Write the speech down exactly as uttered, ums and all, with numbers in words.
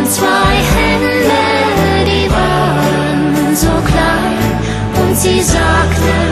zwei Hände, die waren so klein und sie sagten,